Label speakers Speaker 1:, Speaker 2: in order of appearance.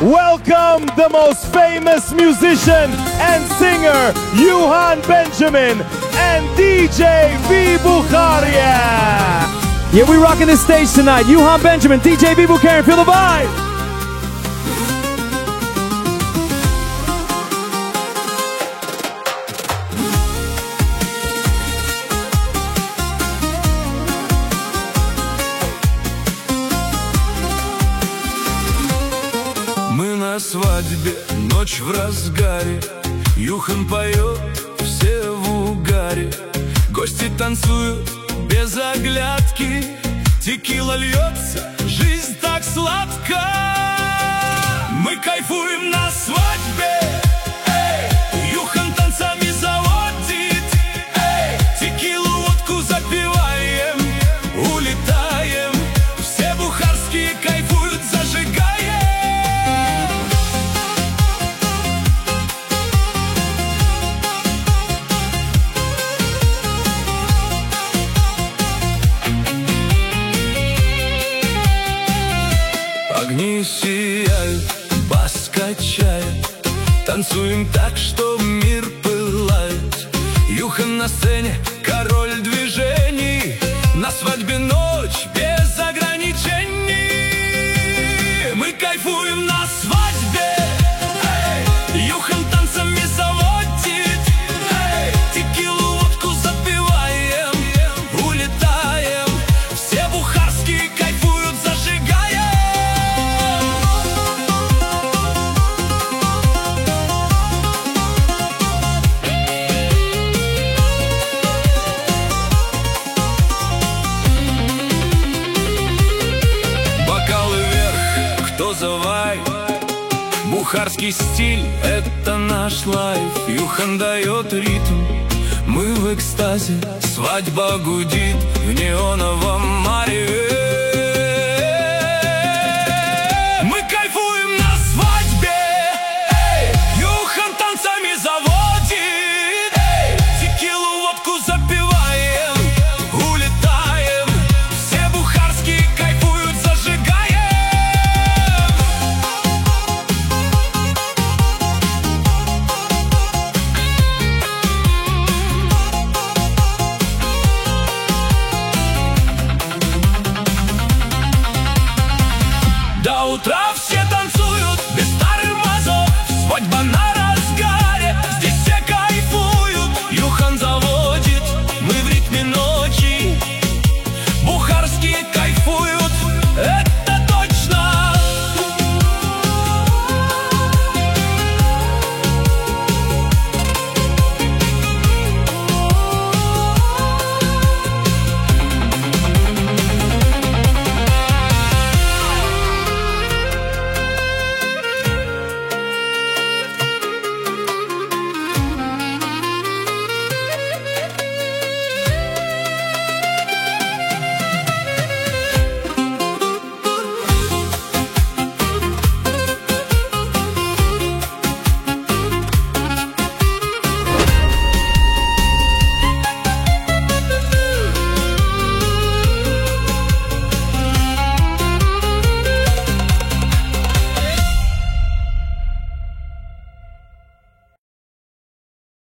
Speaker 1: welcome the most famous musician and singer, Johan Benjamin and DJ Vibukharia.
Speaker 2: Yeah, we rocking this stage tonight. Johan Benjamin, DJ Vibukharia, feel the vibe.
Speaker 3: Мы на свадьбе, ночь в разгаре, Юхан поет, все в угаре. Гости танцуют без оглядки, текила льется, жизнь так сладка. Мы кайфуем на свадьбе, Юхан танцами заводит, текилу, водку запиваем, улетаем. Все бухарские кайфуют, зажигаем. Огни сияют, бас качает, танцуем так, что мир пылает. Юхан на сцене, король движений, на свадьбе ночь без ограничений. Мы кайфуем на свадьбе, Юхан танцами заводит, текилу, водку запиваем, улетаем. Все бухарские кайфуют, зажигаем. Бокалы вверх, кто за вайб? Бухарский стиль — это наш лайф. Юхан дает ритм, мы в экстазе. Свадьба гудит в неоновом мареве.